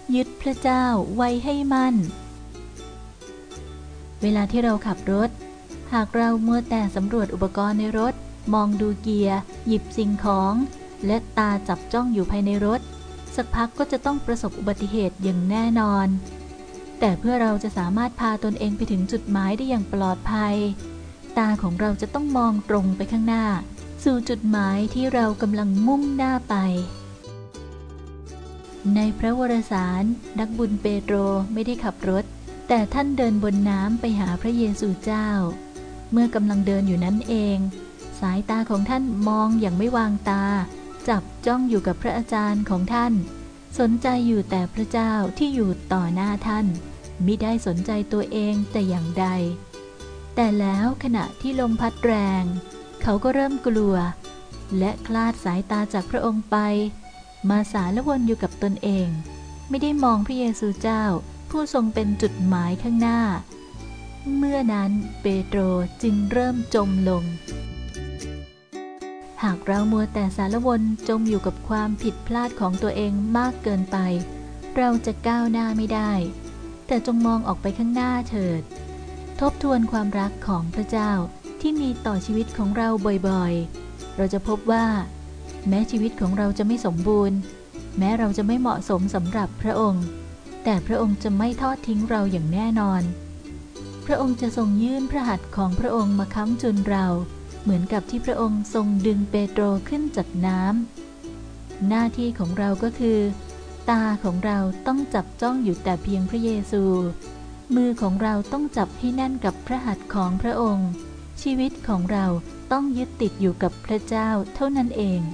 ยึดพระเจ้าไว้ให้มั่นเวลาที่เราขับรถหากเรามัวแต่สำรวจอุปกรณ์ในรถมองดูเกียร์หยิบสิ่งของและตาจับจ้องอยู่ภายในรถสักพักก็จะต้องประสบอุบัติเหตุอย่างแน่นอนแต่เพื่อเราจะสามารถพาตนเองไปถึงจุดหมายได้อย่างปลอดภัยตาของเราจะต้องมองตรงไปข้างหน้าสู่จุดหมายที่เรากำลังมุ่งหน้าไปในพระวรสารนักบุญเปโตรไม่ได้ขับรถแต่ท่านเดินบนน้ำไปหาพระเยซูเจ้าเมื่อกำลังเดินอยู่นั้นเองสายตาของท่านมองอย่างไม่วางตาจับจ้องอยู่กับพระอาจารย์ของท่านสนใจอยู่แต่พระเจ้าที่อยู่ต่อหน้าท่านมิได้สนใจตัวเองแต่อย่างใดแต่แล้วขณะที่ลมพัดแรงเขาก็เริ่มกลัวและคลาดสายตาจากพระองค์ไปมาสารวนอยู่กับตนเองไม่ได้มองพระเยซูเจ้าผู้ทรงเป็นจุดหมายข้างหน้าเมื่อนั้นเปโตรจึงเริ่มจมลงหากเรามัวแต่สารวนจมอยู่กับความผิดพลาดของตัวเองมากเกินไปเราจะก้าวหน้าไม่ได้แต่จงมองออกไปข้างหน้าเถิดทบทวนความรักของพระเจ้าที่มีต่อชีวิตของเราบ่อยๆเราจะพบว่าแม้ชีวิตของเราจะไม่สมบูรณ์แม้เราจะไม่เหมาะสมสำหรับพระองค์แต่พระองค์จะไม่ทอดทิ้งเราอย่างแน่นอนพระองค์จะทรงยื่นพระหัตถ์ของพระองค์มาค้ำจุนเราเหมือนกับที่พระองค์ทรงดึงเปโตรขึ้นจากน้ำหน้าที่ของเราก็คือตาของเราต้องจับจ้องอยู่แต่เพียงพระเยซูมือของเราต้องจับให้แน่นกับพระหัตถ์ของพระองค์ชีวิตของเราต้องยึดติดอยู่กับพระเจ้าเท่านั้นเอง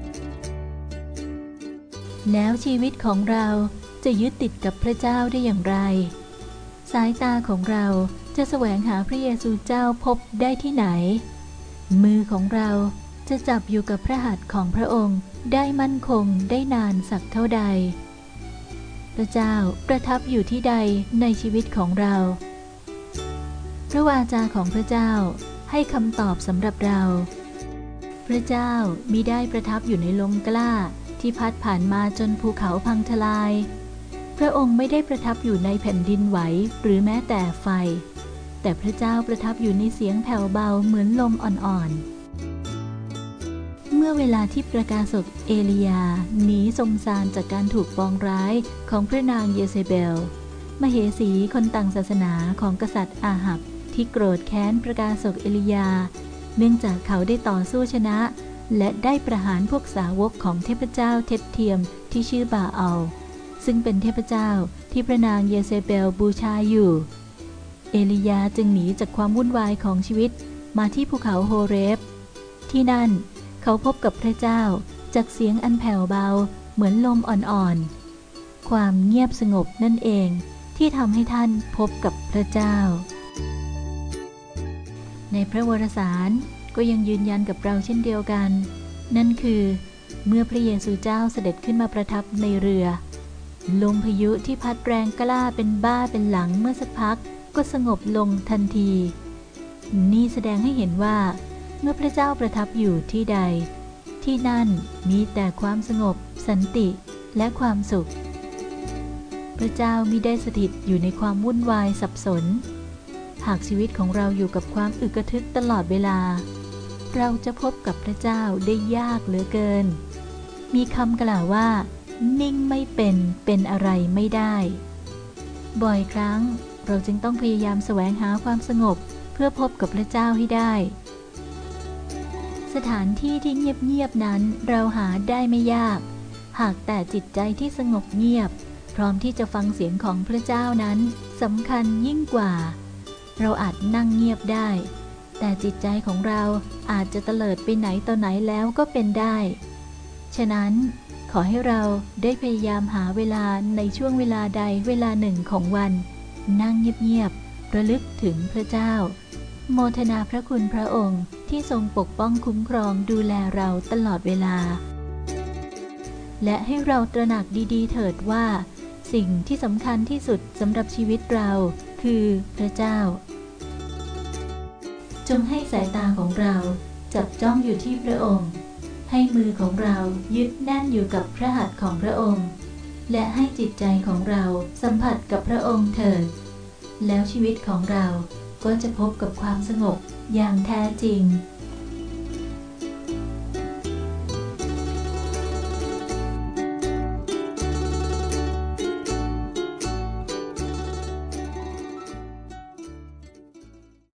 แล้วชีวิตของเราจะยึดติดกับพระเจ้าได้อย่างไรสายตาของเราจะแสวงหาพระเยซูเจ้าพบได้ที่ไหนมือของเราจะจับอยู่กับพระหัตถ์ของพระองค์ได้มั่นคงได้นานสักเท่าใดพระเจ้าประทับอยู่ที่ใดในชีวิตของเราพระวาจาของพระเจ้าให้คำตอบสำหรับเราพระเจ้ามิได้ประทับอยู่ในลมกล้าที่พัดผ่านมาจนภูเขาพังทลายพระองค์ไม่ได้ประทับอยู่ในแผ่นดินไหวหรือแม้แต่ไฟแต่พระเจ้าประทับอยู่ในเสียงแผ่วเบาเหมือนลมอ่อนๆเมื่อเวลาที่ประกาศกเอลียาหนีสมสารจากการถูกปองร้ายของพระนางเยเซเบลมเหสีคนต่างศาสนาของกษัตริย์อาหับที่โกรธแค้นประกาศกเอลียาเนื่องจากเขาได้ต่อสู้ชนะและได้ประหารพวกสาวกของเทพเจ้าเท็จเทียมที่ชื่อบาอัลซึ่งเป็นเทพเจ้าที่พระนางเยเซเบลบูชาอยู่เอลียาจึงหนีจากความวุ่นวายของชีวิตมาที่ภูเขาโฮเรบที่นั่นเขาพบกับพระเจ้าจากเสียงอันแผ่วเบาเหมือนลมอ่อนๆความเงียบสงบนั่นเองที่ทำให้ท่านพบกับพระเจ้าในพระวรสารก็ยังยืนยันกับเราเช่นเดียวกันนั่นคือเมื่อพระเยซูเจ้าเสด็จขึ้นมาประทับในเรือลมพายุที่พัดแรงกล้าเป็นบ้าเป็นหลังเมื่อสักพักก็สงบลงทันทีนี่แสดงให้เห็นว่าเมื่อพระเจ้าประทับอยู่ที่ใดที่นั่นมีแต่ความสงบสันติและความสุขพระเจ้ามิได้สถิตอยู่ในความวุ่นวายสับสนหากชีวิตของเราอยู่กับความอึกระทึกตลอดเวลาเราจะพบกับพระเจ้าได้ยากเหลือเกินมีคำกล่าวว่านิ่งไม่เป็นอะไรไม่ได้บ่อยครั้งเราจึงต้องพยายามแสวงหาความสงบเพื่อพบกับพระเจ้าให้ได้สถานที่ที่เงียบๆนั้นเราหาได้ไม่ยากหากแต่จิตใจที่สงบเงียบพร้อมที่จะฟังเสียงของพระเจ้านั้นสำคัญยิ่งกว่าเราอาจนั่งเงียบได้แต่จิตใจของเราอาจจะเตลิดไปไหนต่อไหนแล้วก็เป็นได้ฉะนั้นขอให้เราได้พยายามหาเวลาในช่วงเวลาใดเวลาหนึ่งของวันนั่งเงียบๆระลึกถึงพระเจ้าโมทนาพระคุณพระองค์ที่ทรงปกป้องคุ้มครองดูแลเราตลอดเวลาและให้เราตระหนักดีๆเถิดว่าสิ่งที่สำคัญที่สุดสำหรับชีวิตเราคือพระเจ้าจงให้สายตาของเราจับจ้องอยู่ที่พระองค์ให้มือของเรายึดแน่นอยู่กับพระหัตถ์ของพระองค์และให้จิตใจของเราสัมผัสกับพระองค์เถิดแล้วชีวิตของเราก็จะพบกับความสงบอย่างแท้จริง